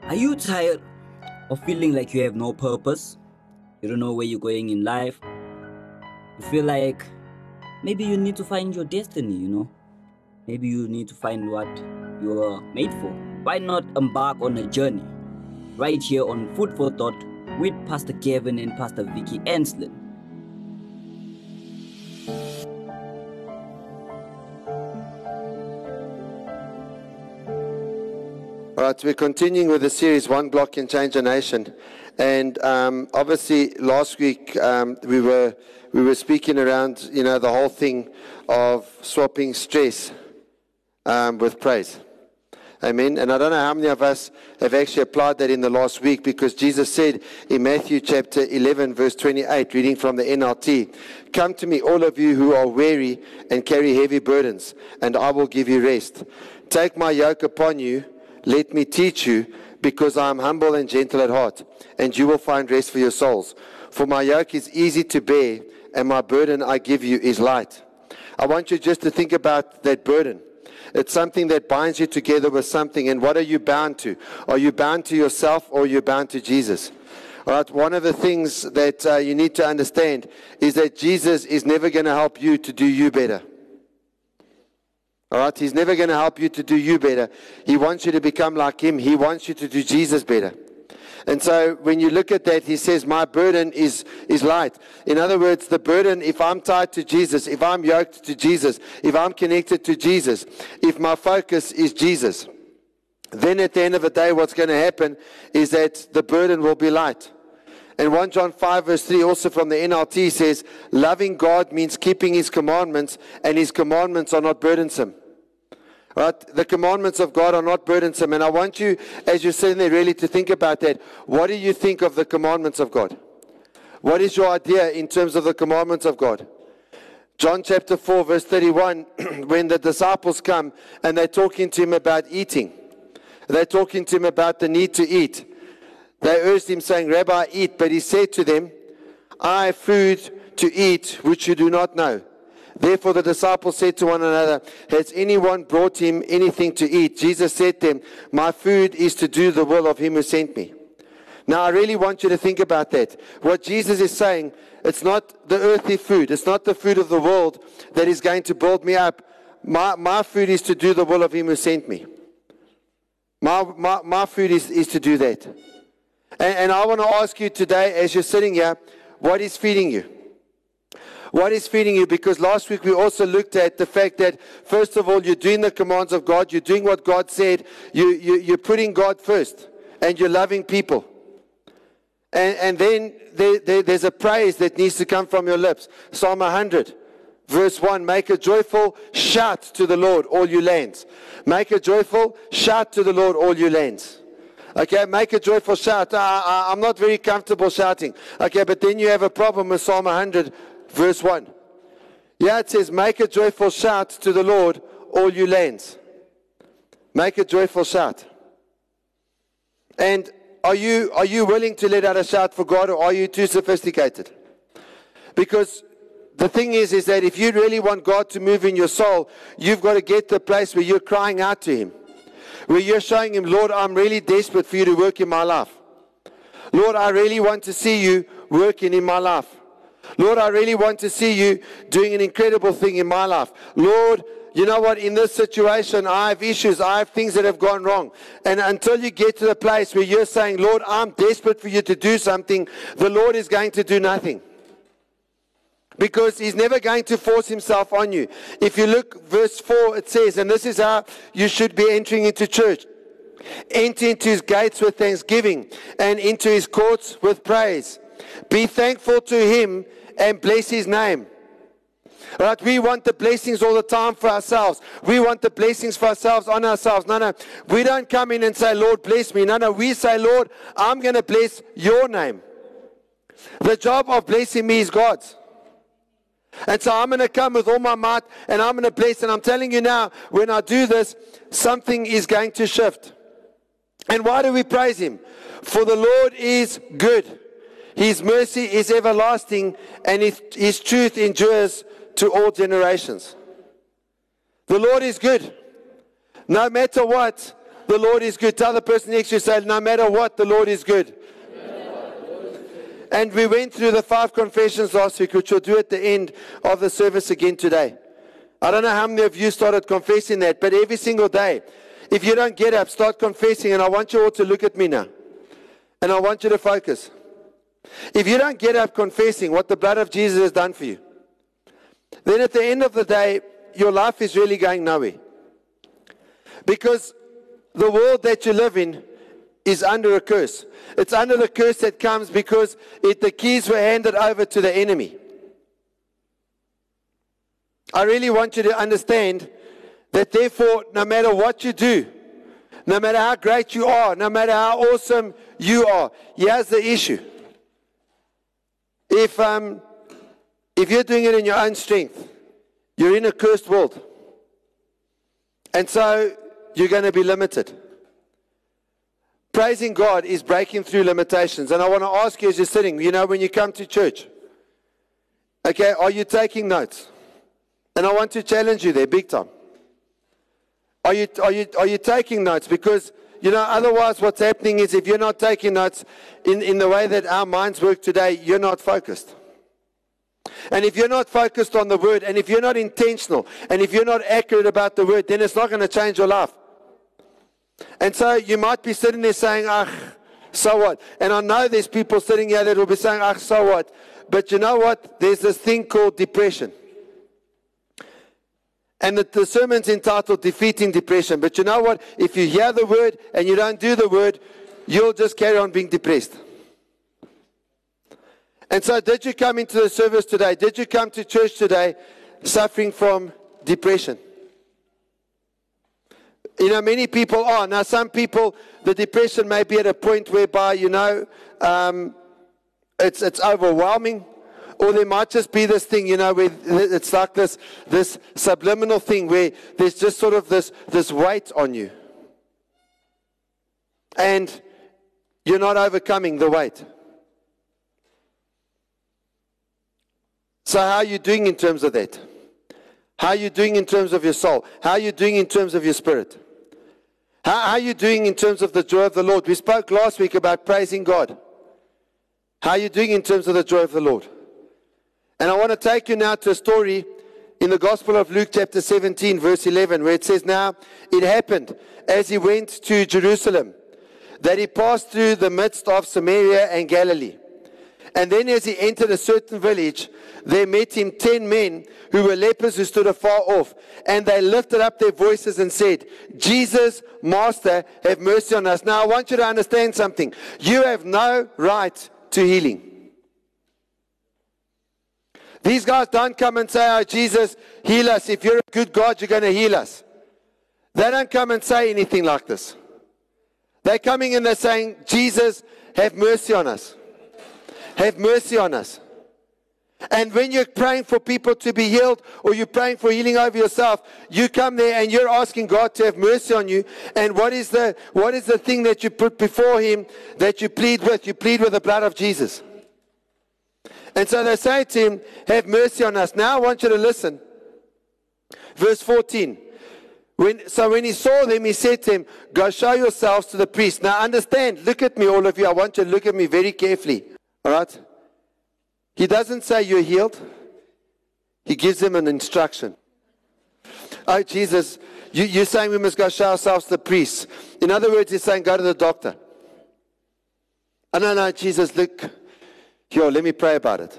Are you tired of feeling like you have no purpose? You don't know where you're going in life? You feel like maybe you need to find your destiny. Maybe you need to find what you are made for. Why not embark on a journey right here on Food for Thought with Pastor Kevin and Pastor Vicky Enslin? All right, we're continuing with the series One Block Can Change a Nation, and obviously last week we were speaking around the whole thing of swapping stress with praise. Amen. And I don't know how many of us have actually applied that in the last week, because Jesus said in Matthew chapter 11 verse 28, reading from the NLT, "Come to me, all of you who are weary and carry heavy burdens, and I will give you rest. Take my yoke upon you. Let me teach you, because I am humble and gentle at heart, and you will find rest for your souls. For my yoke is easy to bear, and my burden I give you is light." I want you just to think about that burden. It's something that binds you together with something. And what are you bound to? Are you bound to yourself, or are you bound to Jesus? All right, one of the things that you need to understand is that Jesus is never going to help you to do you better. All right, he's never going to help you to do you better. He wants you to become like him. He wants you to do Jesus better. And so when you look at that, he says, my burden is light. In other words, the burden, if I'm tied to Jesus, if I'm yoked to Jesus, if I'm connected to Jesus, if my focus is Jesus, then at the end of the day, what's going to happen is that the burden will be light. And 1 John 5 verse 3, also from the NLT, says, loving God means keeping his commandments, and his commandments are not burdensome. Right? The commandments of God are not burdensome. And I want you, as you're sitting there, really to think about that. What do you think of the commandments of God? What is your idea in terms of the commandments of God? John chapter 4 verse 31, when the disciples come and they're talking to him about eating. They're talking to him about the need to eat. They urged him, saying, Rabbi, eat. But he said to them, I have food to eat which you do not know. Therefore the disciples said to one another, has anyone brought him anything to eat? Jesus said to them, my food is to do the will of him who sent me. Now I really want you to think about that. What Jesus is saying, it's not the earthly food. It's not the food of the world that is going to build me up. My food is to do the will of him who sent me. My food is to do that. And I want to ask you today, as you're sitting here, what is feeding you? What is feeding you? Because last week we also looked at the fact that, first of all, you're doing the commands of God. You're doing what God said. You're putting God first. And you're loving people. And then there's a praise that needs to come from your lips. Psalm 100, verse 1. Make a joyful shout to the Lord, all you lands. Make a joyful shout to the Lord, all you lands. Okay, make a joyful shout. I'm not very comfortable shouting. Okay, but then you have a problem with Psalm 100, verse 1. Yeah, it says, make a joyful shout to the Lord, all you lands. Make a joyful shout. And are you willing to let out a shout for God, or are you too sophisticated? Because the thing is that if you really want God to move in your soul, you've got to get to a place where you're crying out to him. Where you're showing him, Lord, I'm really desperate for you to work in my life. Lord, I really want to see you working in my life. Lord, I really want to see you doing an incredible thing in my life. Lord, you know what? In this situation, I have issues. I have things that have gone wrong. And until you get to the place where you're saying, Lord, I'm desperate for you to do something, the Lord is going to do nothing. Because he's never going to force himself on you. If you look, verse 4, it says, and this is how you should be entering into church. Enter into his gates with thanksgiving, and into his courts with praise. Be thankful to him and bless his name. Right? We want the blessings all the time for ourselves. We want the blessings for ourselves on ourselves. No. We don't come in and say, Lord, bless me. No. We say, Lord, I'm going to bless your name. The job of blessing me is God's. And so I'm going to come with all my might, and I'm going to bless. And I'm telling you now, when I do this, something is going to shift. And why do we praise him? For the Lord is good. His mercy is everlasting, and his truth endures to all generations. The Lord is good. No matter what, the Lord is good. Tell the person next to you, say, no matter what, the Lord is good. And we went through the 5 confessions last week, which we'll do at the end of the service again today. I don't know how many of you started confessing that, but every single day, if you don't get up, start confessing. And I want you all to look at me now. And I want you to focus. If you don't get up confessing what the blood of Jesus has done for you, then at the end of the day, your life is really going nowhere. Because the world that you live in is under a curse. It's under the curse that comes because the keys were handed over to the enemy. I really want you to understand that therefore, no matter what you do, no matter how great you are, no matter how awesome you are, here's the issue. If you're doing it in your own strength, you're in a cursed world. And so you're going to be limited. Praising God is breaking through limitations. And I want to ask you as you're sitting, when you come to church, okay, are you taking notes? And I want to challenge you there big time. Are you taking notes? Because, otherwise what's happening is if you're not taking notes in the way that our minds work today, you're not focused. And if you're not focused on the word, and if you're not intentional, and if you're not accurate about the word, then it's not going to change your life. And so you might be sitting there saying, so what? And I know there's people sitting here that will be saying, so what? But you know what? There's this thing called depression. And the sermon's entitled Defeating Depression. But you know what? If you hear the word and you don't do the word, you'll just carry on being depressed. And so did you come into the service today? Did you come to church today suffering from depression? Many people are. Now, some people, the depression may be at a point whereby, it's overwhelming. Or there might just be this thing, where it's like this subliminal thing where there's just sort of this weight on you. And you're not overcoming the weight. So how are you doing in terms of that? How are you doing in terms of your soul? How are you doing in terms of your spirit? How are you doing in terms of the joy of the Lord? We spoke last week about praising God. How are you doing in terms of the joy of the Lord? And I want to take you now to a story in the Gospel of Luke chapter 17, verse 11, where it says, now it happened as he went to Jerusalem, that he passed through the midst of Samaria and Galilee. And then as he entered a certain village, there met him 10 men who were lepers who stood afar off. And they lifted up their voices and said, Jesus, Master, have mercy on us. Now I want you to understand something. You have no right to healing. These guys don't come and say, Jesus, heal us. If you're a good God, you're going to heal us. They don't come and say anything like this. They're coming and they're saying, Jesus, have mercy on us. Have mercy on us. And when you're praying for people to be healed, or you're praying for healing over yourself, you come there and you're asking God to have mercy on you. And what is the thing that you put before Him that you plead with? You plead with the blood of Jesus. And so they say to him, have mercy on us. Now I want you to listen. Verse 14. When he saw them, he said to them, go show yourselves to the priest. Now understand, look at me, all of you. I want you to look at me very carefully. All right? He doesn't say you're healed. He gives them an instruction. Oh, Jesus, you're saying we must go show ourselves to the priest. In other words, he's saying go to the doctor. Oh, no, Jesus, look. Here, let me pray about it.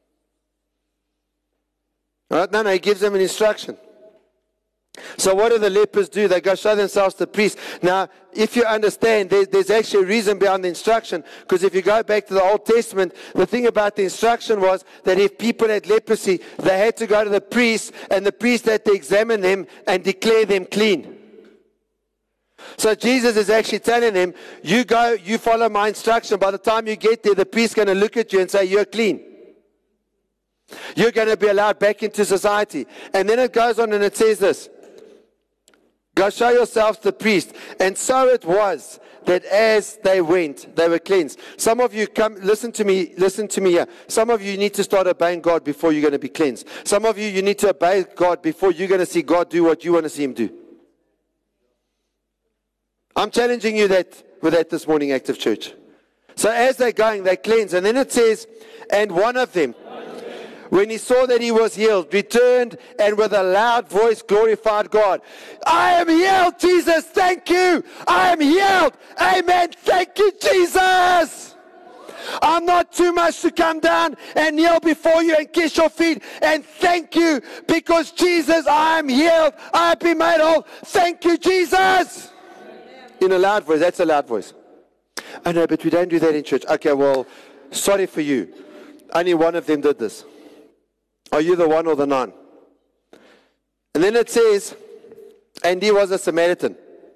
All right? No, he gives them an instruction. So what do the lepers do? They go show themselves to the priest. Now, if you understand, there's actually a reason behind the instruction. Because if you go back to the Old Testament, the thing about the instruction was that if people had leprosy, they had to go to the priest, and the priest had to examine them and declare them clean. So Jesus is actually telling them, you go, you follow my instruction. By the time you get there, the priest's going to look at you and say, you're clean. You're going to be allowed back into society. And then it goes on and it says this. Go show yourselves to the priest. And so it was that as they went, they were cleansed. Some of you listen to me here. Some of you need to start obeying God before you're going to be cleansed. Some of you need to obey God before you're going to see God do what you want to see Him do. I'm challenging you with that this morning, Active Church. So as they're going, they cleanse. And then it says, and one of them, when he saw that he was healed, returned and with a loud voice glorified God. I am healed, Jesus. Thank you. I am healed. Amen. Thank you, Jesus. I'm not too much to come down and kneel before you and kiss your feet and thank you because Jesus, I am healed. I have been made whole. Thank you, Jesus. In a loud voice. That's a loud voice. I know, but we don't do that in church. Okay, well, sorry for you. Only one of them did this. Are you the one or the none? And then it says, and he was a Samaritan.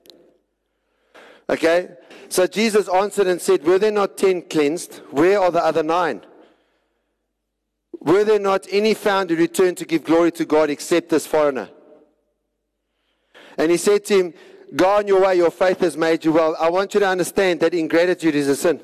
Okay? So Jesus answered and said, were there not 10 cleansed? Where are the other 9? Were there not any found who returned to give glory to God except this foreigner? And he said to him, go on your way, your faith has made you well. I want you to understand that ingratitude is a sin.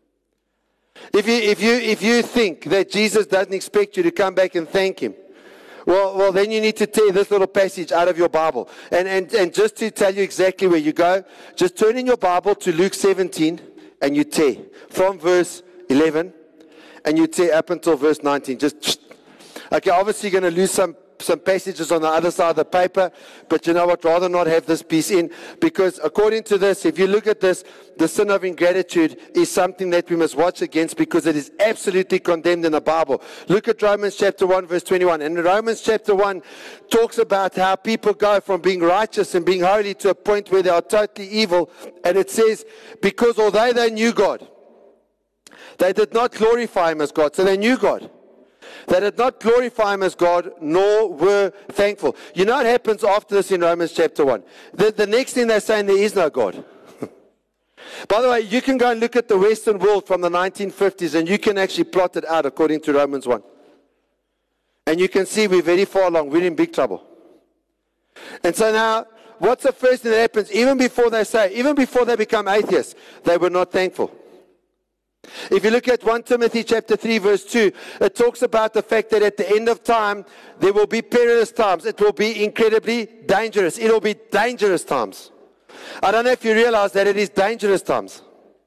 If you think that Jesus doesn't expect you to come back and thank him, well, then you need to tear this little passage out of your Bible. And just to tell you exactly where you go, just turn in your Bible to Luke 17 and you tear from verse 11 and you tear up until verse 19. Okay, obviously you're going to lose some passages on the other side of the paper, but you know what, rather not have this piece in, because according to this, if you look at this, the sin of ingratitude is something that we must watch against because it is absolutely condemned in the Bible. Look at Romans chapter 1 verse 21, and Romans chapter 1 talks about how people go from being righteous and being holy to a point where they are totally evil, and it says, because although they knew God, they did not glorify him as God. So they knew God. They did not glorify him as God, nor were thankful. You know what happens after this in Romans chapter 1? The next thing they're saying, there is no God. By the way, you can go and look at the Western world from the 1950s, and you can actually plot it out according to Romans 1. And you can see we're very far along. We're in big trouble. And so now, what's the first thing that happens? Even before they become atheists, they were not thankful. If you look at 1 Timothy chapter 3 verse 2, it talks about the fact that at the end of time, there will be perilous times. It will be incredibly dangerous. It will be dangerous times. I don't know if you realize that it is dangerous times.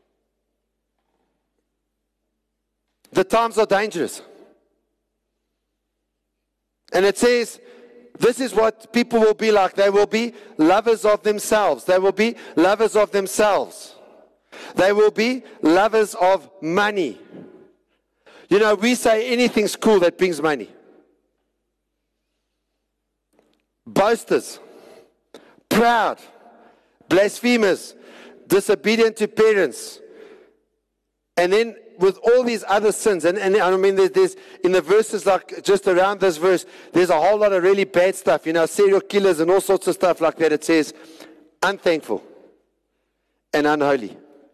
The times are dangerous. And it says, this is what people will be like. They will be lovers of themselves. They will be lovers of themselves. They will be lovers of money. You know, we say anything's cool that brings money. Boasters, proud, blasphemers, disobedient to parents. And then with all these other sins, and I mean, there's in the verses like just around this verse, there's a whole lot of really bad stuff, you know, serial killers and all sorts of stuff like that. It says, unthankful and unholy.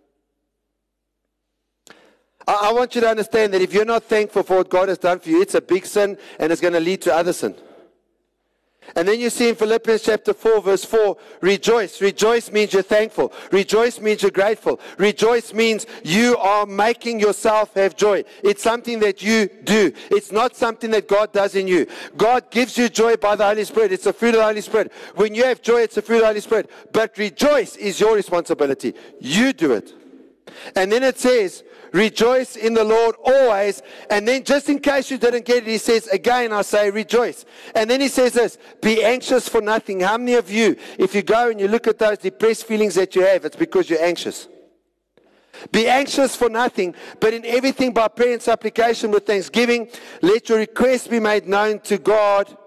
I want you to understand that if you're not thankful for what God has done for you, it's a big sin and it's going to lead to other sin. And then you see in Philippians chapter 4 verse 4, rejoice. Rejoice means you're thankful. Rejoice means you're grateful. Rejoice means you are making yourself have joy. It's something that you do. It's not something that God does in you. God gives you joy by the Holy Spirit. It's a fruit of the Holy Spirit. When you have joy, it's a fruit of the Holy Spirit. But rejoice is your responsibility. You do it. And then it says, rejoice in the Lord always. And then just in case you didn't get it, he says, again, I say rejoice. And then he says this, be anxious for nothing. How many of you, if you go and you look at those depressed feelings that you have, it's because you're anxious. Be anxious for nothing, but in everything by prayer and supplication with thanksgiving, let your requests be made known to God.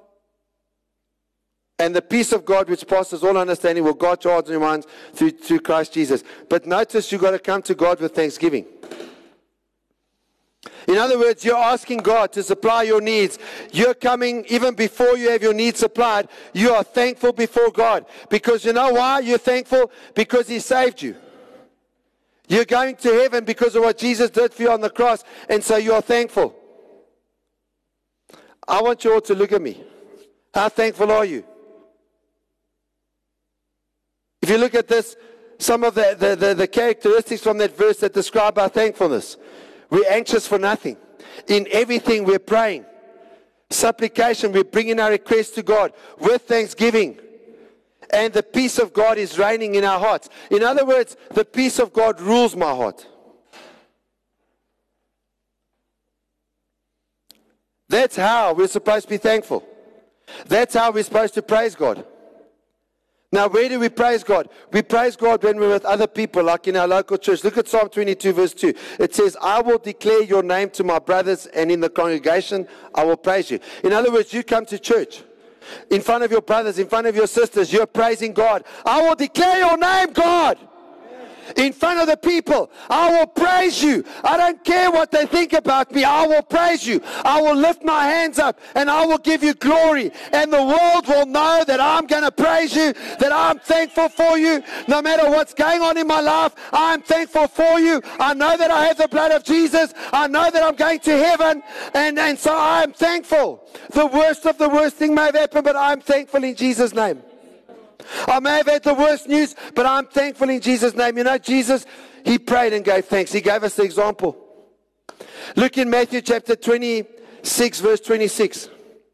And the peace of God, which passes all understanding, will guard your hearts and your minds through Christ Jesus. But notice you've got to come to God with thanksgiving. In other words, you're asking God to supply your needs. You're coming even before you have your needs supplied. You are thankful before God. Because you know why you're thankful? Because He saved you. You're going to heaven because of what Jesus did for you on the cross. And so you are thankful. I want you all to look at me. How thankful are you? If you look at this, some of the characteristics from that verse that describe our thankfulness. We're anxious for nothing. In everything we're praying. Supplication, we're bringing our requests to God with thanksgiving. and the peace of God is reigning in our hearts. In other words, the peace of God rules my heart. That's how we're supposed to be thankful. That's how we're supposed to praise God. Now, where do we praise God? We praise God when we're with other people, like in our local church. Look at Psalm 22, verse 2. It says, I will declare your name to my brothers, and in the congregation I will praise you. In other words, you come to church. In front of your brothers, in front of your sisters, you're praising God. I will declare your name, God. In front of the people, I will praise you. I don't care what they think about me. I will praise you. I will lift my hands up and I will give you glory. And the world will know that I'm going to praise you, that I'm thankful for you. No matter what's going on in my life, I'm thankful for you. I know that I have the blood of Jesus. I know that I'm going to heaven. And so I'm thankful. The worst of the worst thing may have happened, but I'm thankful in Jesus' name. I may have had the worst news, but I'm thankful in Jesus' name. You know, Jesus, he prayed and gave thanks. He gave us the example. Look in Matthew chapter 26, verse 26.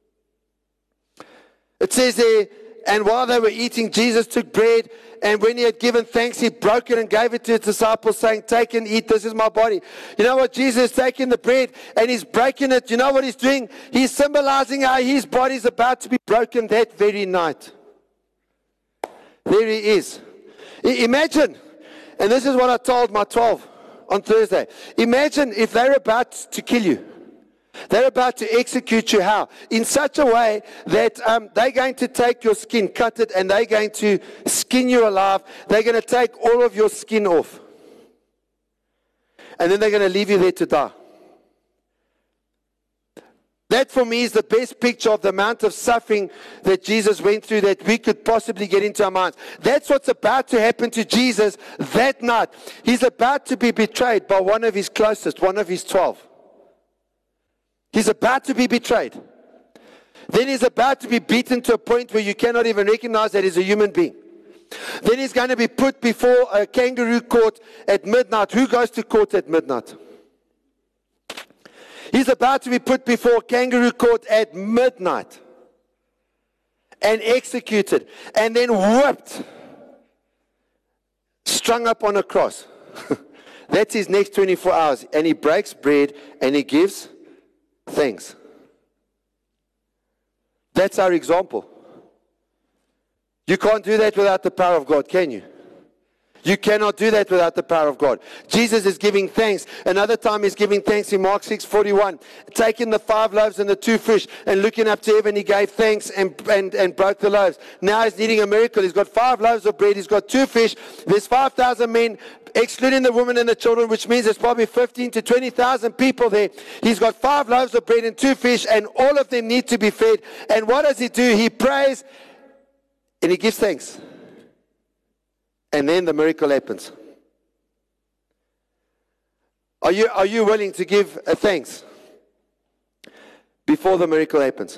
It says there, and while they were eating, Jesus took bread, and when he had given thanks, he broke it and gave it to his disciples, saying, take and eat, this is my body. You know what? Jesus is taking the bread and he's breaking it. You know what he's doing? He's symbolizing how his body is about to be broken that very night. There he is. Imagine, and this is what I told my 12 on Thursday. Imagine if they're about to kill you. They're about to execute you. How? In such a way that they're going to take your skin, cut it, and they're going to skin you alive. They're going to take all of your skin off. And then they're going to leave you there to die. That for me is the best picture of the amount of suffering that Jesus went through that we could possibly get into our minds. That's what's about to happen to Jesus that night. He's about to be betrayed by one of his closest, one of his 12. He's about to be betrayed. Then he's about to be beaten to a point where you cannot even recognize that he's a human being. Then he's going to be put before a kangaroo court at midnight. Who goes to court at midnight? He's about to be put before kangaroo court at midnight and executed and then whipped, strung up on a cross. That's his next 24 hours. And he breaks bread and he gives thanks. That's our example. You can't do that without the power of God, can you? You cannot do that without the power of God. Jesus is giving thanks. Another time he's giving thanks in Mark 6:41. Taking the 5 loaves and the 2 fish and looking up to heaven, he gave thanks and broke the loaves. Now he's needing a miracle. He's got 5 loaves of bread. He's got 2 fish. There's 5,000 men, excluding the women and the children, which means there's probably 15 to 20,000 people there. He's got 5 loaves of bread and 2 fish, and all of them need to be fed. And what does he do? He prays and he gives thanks. And then the miracle happens. Are you willing to give a thanks before the miracle happens?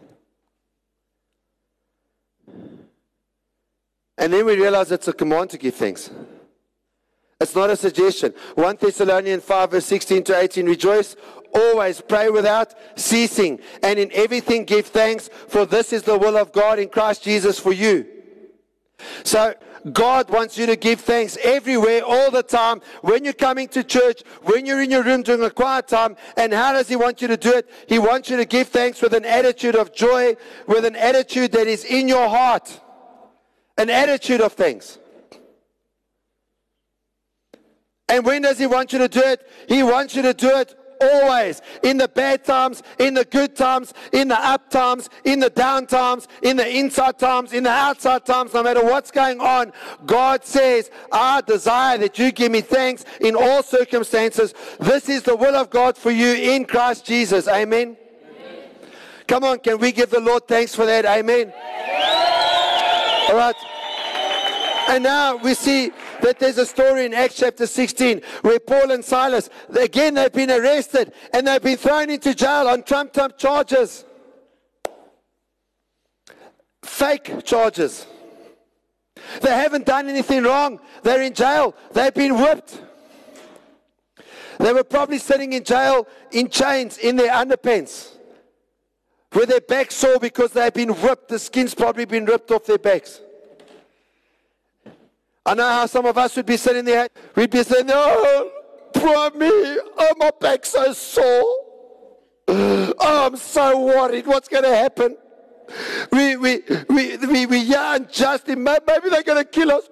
And then we realize it's a command to give thanks. It's not a suggestion. 1 Thessalonians 5 verse 16 to 18. Rejoice always, pray without ceasing, and in everything give thanks, for this is the will of God in Christ Jesus for you. So God wants you to give thanks everywhere, all the time, when you're coming to church, when you're in your room during a quiet time. And how does he want you to do it? He wants you to give thanks with an attitude of joy, with an attitude that is in your heart, an attitude of thanks. And when does he want you to do it? He wants you to do it always. In the bad times, in the good times, in the up times, in the down times, in the inside times, in the outside times, no matter what's going on, God says, I desire that you give me thanks in all circumstances. This is the will of God for you in Christ Jesus. Amen. Amen. Come on, can we give the Lord thanks for that? Amen. All right. And now we see that there's a story in Acts chapter 16 where Paul and Silas, again, they've been arrested and they've been thrown into jail on trumped-up charges. Fake charges. They haven't done anything wrong. They're in jail. They've been whipped. They were probably sitting in jail in chains in their underpants with their backs sore because they've been whipped. The skin's probably been ripped off their backs. I know how some of us would be sitting there. We'd be saying, oh, poor me. Oh, my back's so sore. Oh, I'm so worried. What's going to happen? We yearn justly. Maybe they're going to kill us.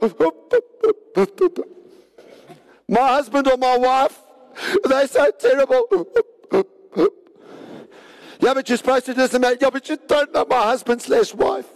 My husband or my wife, they're so terrible. Yeah, but you're supposed to do this and that. Yeah, but you don't know my husband/wife.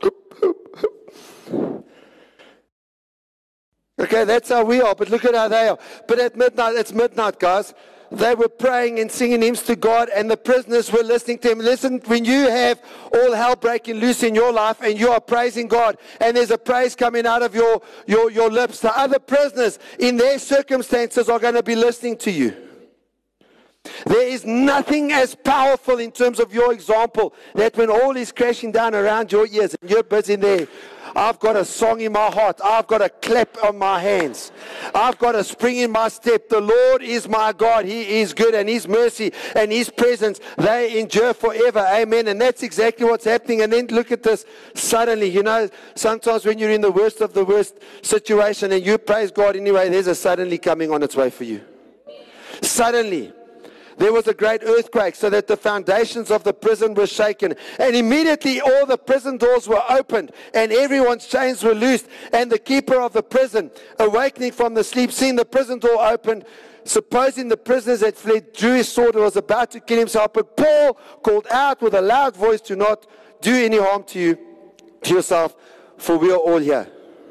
Okay, that's how we are, but look at how they are. But at midnight, it's midnight, guys. They were praying and singing hymns to God, and the prisoners were listening to him. Listen, when you have all hell breaking loose in your life and you are praising God, and there's a praise coming out of your lips, the other prisoners in their circumstances are going to be listening to you. There is nothing as powerful in terms of your example that when all is crashing down around your ears and you're busy there, I've got a song in my heart. I've got a clap on my hands. I've got a spring in my step. The Lord is my God. He is good, and His mercy and His presence, they endure forever. Amen. And that's exactly what's happening. And then look at this. Suddenly, you know, sometimes when you're in the worst of the worst situation and you praise God anyway, there's a suddenly coming on its way for you. Suddenly. There was a great earthquake, so that the foundations of the prison were shaken. And immediately all the prison doors were opened, and everyone's chains were loosed. And the keeper of the prison, awakening from the sleep, seeing the prison door opened, supposing the prisoners had fled, drew his sword and was about to kill himself. But Paul called out with a loud voice, do not do any harm to yourself, for we are all here.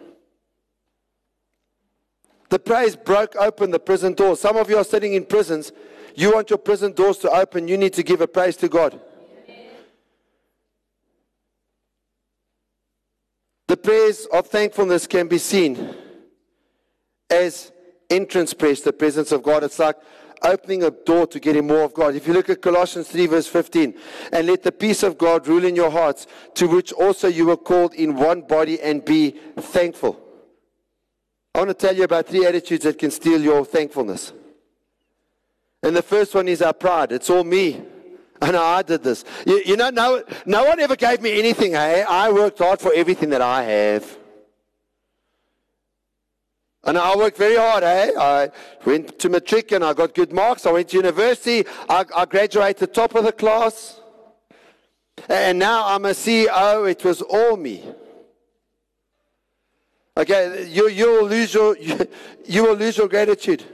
The praise broke open the prison doors. Some of you are sitting in prisons. You want your prison doors to open, you need to give a praise to God. The prayers of thankfulness can be seen as entrance praise to the presence of God. It's like opening a door to getting more of God. If you look at Colossians 3 verse 15, and let the peace of God rule in your hearts, to which also you were called in one body, and be thankful. I want to tell you about 3 attitudes that can steal your thankfulness. And the first one is our pride. It's all me. I know I did this. You know, no one ever gave me anything. Hey? I worked hard for everything that I have. And I worked very hard. Hey? I went to matric and I got good marks. I went to university. I graduated top of the class. And now I'm a CEO. It was all me. Okay, you will lose your gratitude.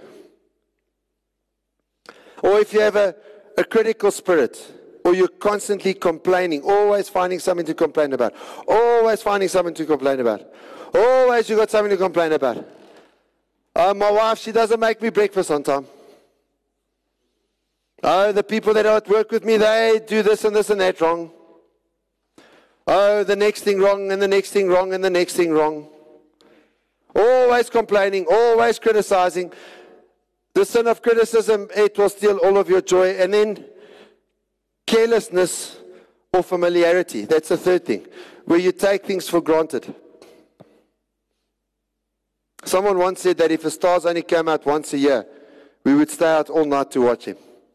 Or if you have a critical spirit, or you're constantly complaining, always finding something to complain about, always finding something to complain about, always you got something to complain about. My wife, she doesn't make me breakfast on time. Oh, the people that are at work with me, they do this and this and that wrong. Oh, the next thing wrong, and the next thing wrong, and the next thing wrong. Always complaining, always criticizing. The sin of criticism, it will steal all of your joy. And then carelessness or familiarity. That's the third thing, where you take things for granted. Someone once said that if the stars only came out once a year, we would stay out all night to watch him.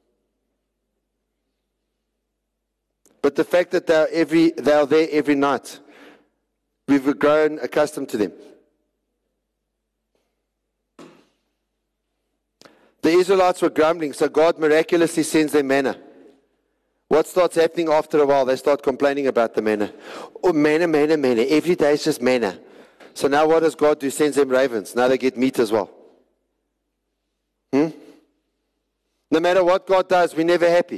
But the fact that they are there every night, we've grown accustomed to them. The Israelites were grumbling, so God miraculously sends them manna. What starts happening after a while? They start complaining about the manna. Oh, manna, manna, manna. Every day is just manna. So now what does God do? Sends them ravens. Now they get meat as well. No matter what God does, we're never happy.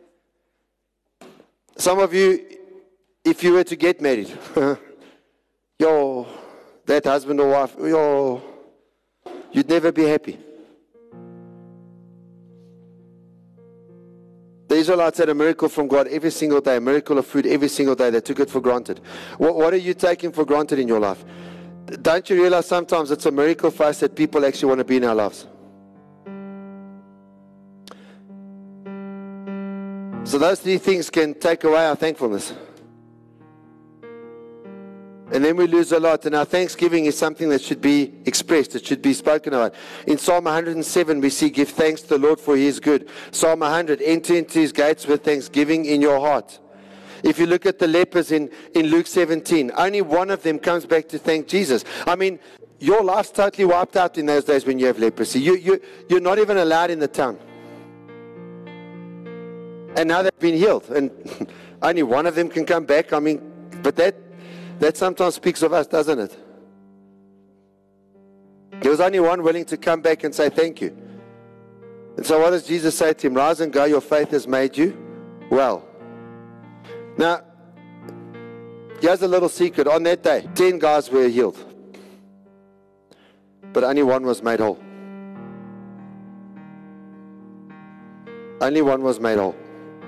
Some of you, if you were to get married, that husband or wife, you'd never be happy. The Israelites had a miracle from God every single day, a miracle of food every single day. They took it for granted. What are you taking for granted in your life? Don't you realize sometimes it's a miracle for us that people actually want to be in our lives? So those 3 things can take away our thankfulness. And then we lose a lot. And our thanksgiving is something that should be expressed. It should be spoken about. In Psalm 107, we see, give thanks to the Lord for He is good. Psalm 100, enter into His gates with thanksgiving in your heart. If you look at the lepers in Luke 17, only one of them comes back to thank Jesus. I mean, your life's totally wiped out in those days when you have leprosy. You're not even allowed in the town. And now they've been healed. And only one of them can come back. I mean, but that sometimes speaks of us, doesn't it? There was only one willing to come back and say thank you. And so what does Jesus say to him? Rise and go, your faith has made you well. Now, here's a little secret. On that day, 10 guys were healed. But only one was made whole. Only one was made whole.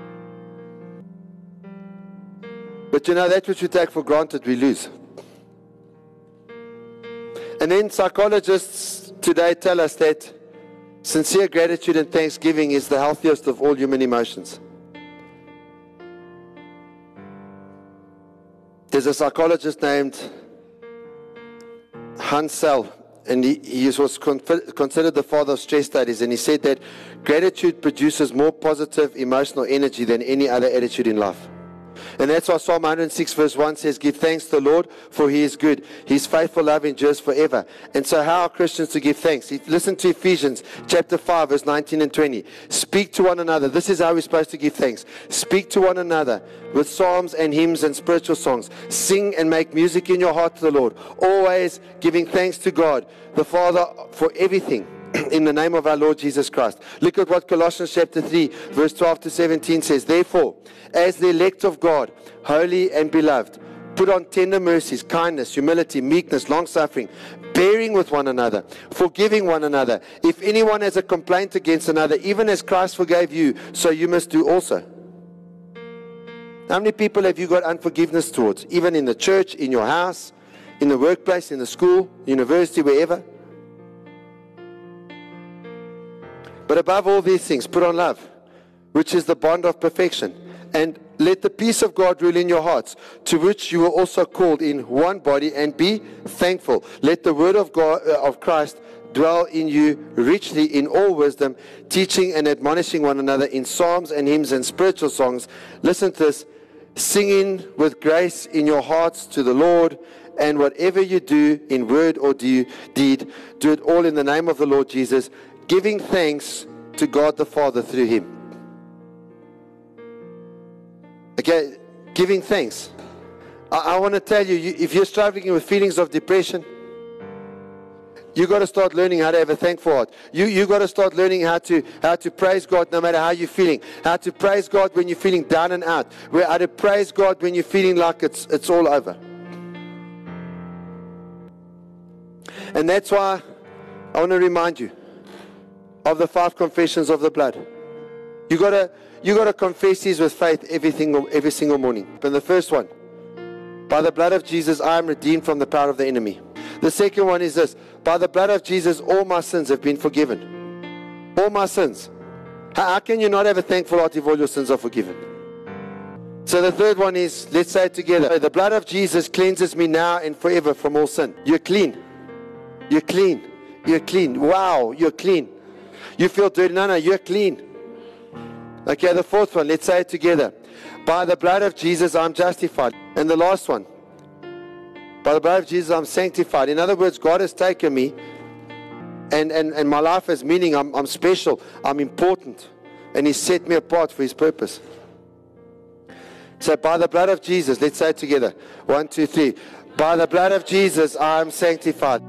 But you know, that which we take for granted, we lose. And then psychologists today tell us that sincere gratitude and thanksgiving is the healthiest of all human emotions. There's a psychologist named Hans Sell, and he was considered the father of stress studies, and he said that gratitude produces more positive emotional energy than any other attitude in life. And that's why Psalm 106 verse 1 says, give thanks to the Lord, for he is good. His faithful love endures forever. And so how are Christians to give thanks? Listen to Ephesians chapter 5 verse 19 and 20. Speak to one another. This is how we're supposed to give thanks. Speak to one another with psalms and hymns and spiritual songs. Sing and make music in your heart to the Lord. Always giving thanks to God, the Father, for everything, in the name of our Lord Jesus Christ. Look at what Colossians chapter 3 verse 12 to 17 says. Therefore, as the elect of God, holy and beloved, put on tender mercies, kindness, humility, meekness, long-suffering, bearing with one another, forgiving one another. If anyone has a complaint against another, even as Christ forgave you, so you must do also. How many people have you got unforgiveness towards? Even in the church, in your house, in the workplace, in the school, university, wherever. But above all these things, put on love, which is the bond of perfection. And let the peace of God rule in your hearts, to which you were also called in one body, and be thankful. Let the word of God, of Christ, dwell in you richly in all wisdom, teaching and admonishing one another in psalms and hymns and spiritual songs. Listen to this. Singing with grace in your hearts to the Lord, and whatever you do in word or deed, do it all in the name of the Lord Jesus, giving thanks to God the Father through him. Okay, giving thanks. I want to tell you, if you're struggling with feelings of depression, you got to start learning how to have a thankful heart. You got to start learning how to praise God no matter how you're feeling. How to praise God when you're feeling down and out. How to praise God when you're feeling like it's all over. And that's why I want to remind you of the 5 confessions of the blood. You got to confess these with faith every single morning. And the first one, by the blood of Jesus, I am redeemed from the power of the enemy. The second one is this: by the blood of Jesus, all my sins have been forgiven. All my sins. How can you not have a thankful heart if all your sins are forgiven? So the third one is, let's say it together. The blood of Jesus cleanses me now and forever from all sin. You're clean. You're clean. You're clean. Wow, you're clean. You feel dirty. No, you're clean. Okay, the fourth one, let's say it together. By the blood of Jesus, I'm justified. And the last one, by the blood of Jesus, I'm sanctified. In other words, God has taken me, and my life has meaning. I'm special. I'm important. And He set me apart for His purpose. So by the blood of Jesus, let's say it together. 1, 2, 3. By the blood of Jesus, I am sanctified.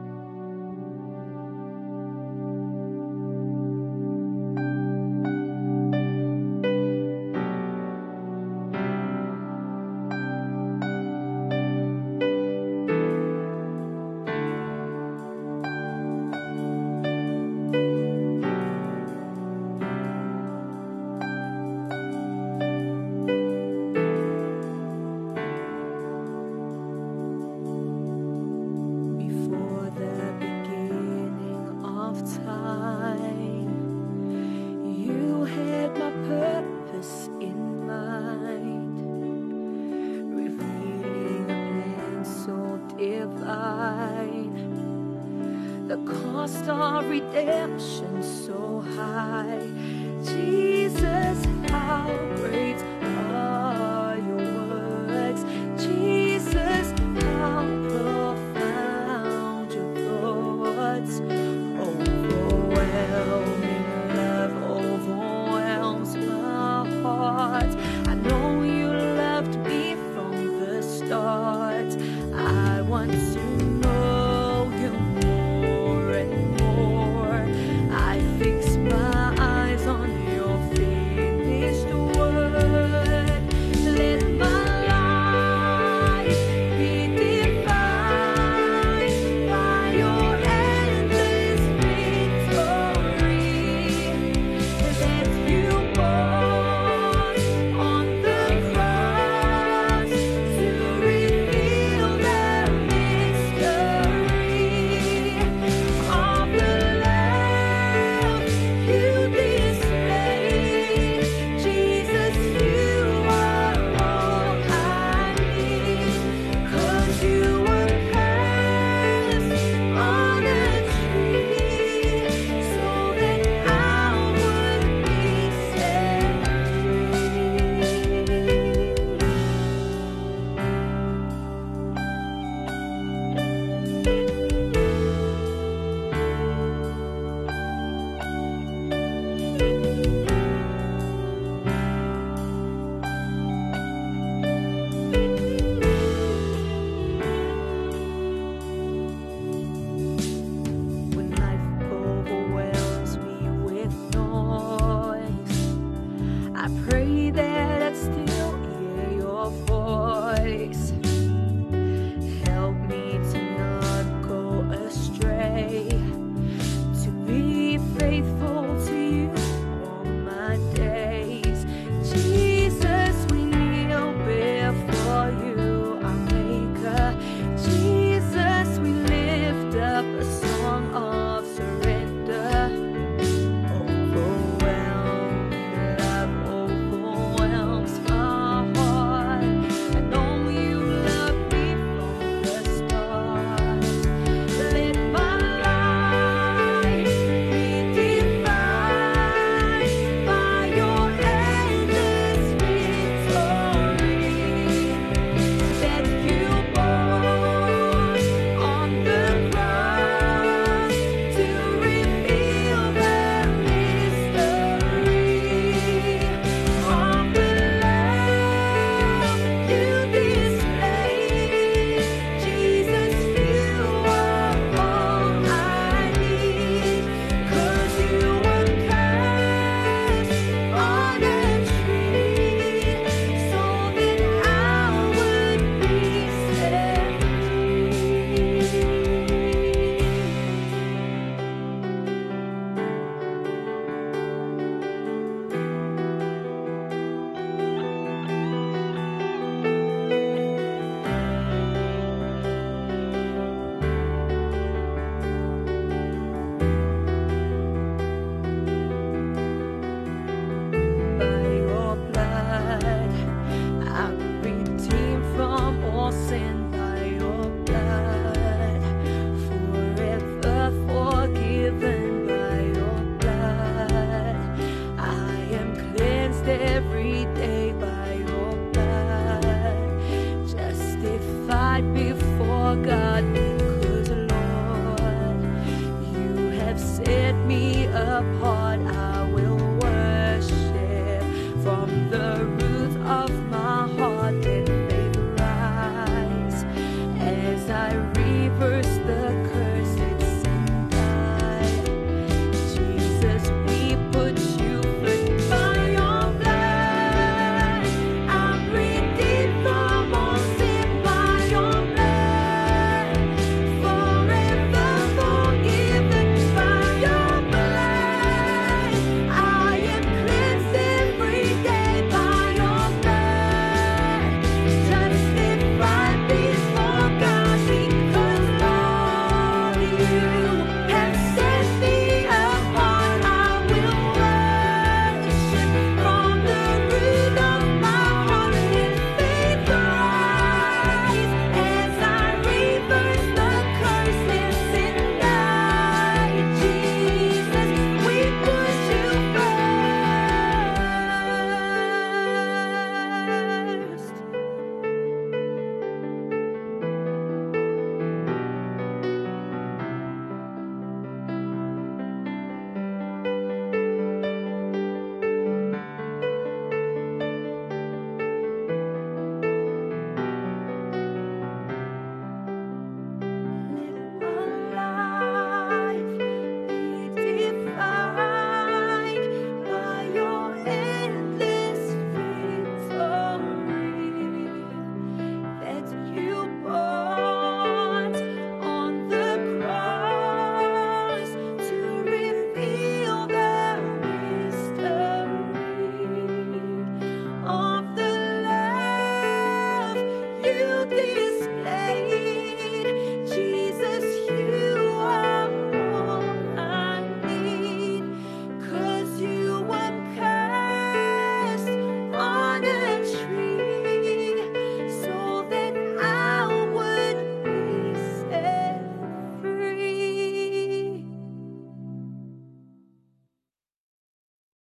The cost of redemption so high. Jesus, how great